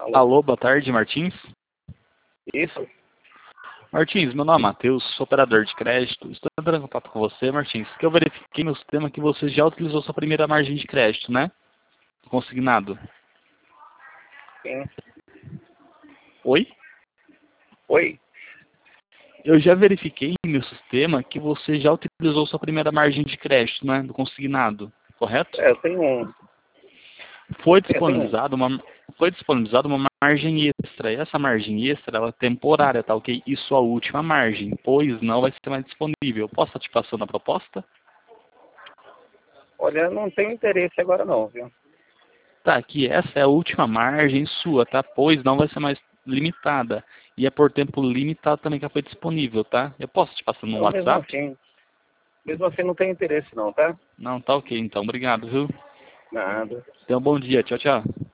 Alô? Alô, boa tarde, Martins. Isso? Martins, meu nome é Matheus, sou operador de crédito. Estou entrando em contato com você, Martins, que eu verifiquei no sistema que você já utilizou sua primeira margem de crédito, né? Consignado. Sim. Oi? Oi? Eu já verifiquei no meu sistema que você já utilizou sua primeira margem de crédito, né? Do consignado, correto? Eu tenho um. Foi Eu tenho um. disponibilizada uma margem extra. E essa margem extra ela é temporária, tá ok? E sua última margem, pois não vai ser mais disponível. Posso estar te passando a proposta? Olha, eu não tenho interesse agora não, viu? Tá, aqui essa é a última margem sua, tá? Pois não vai ser mais limitada. E é por tempo limitado também que foi disponível, tá? Eu posso te passar no Então, WhatsApp? mesmo assim não tenho interesse não, tá? Não, tá ok então. Obrigado, viu? Nada. Tenha um bom dia. Tchau, tchau.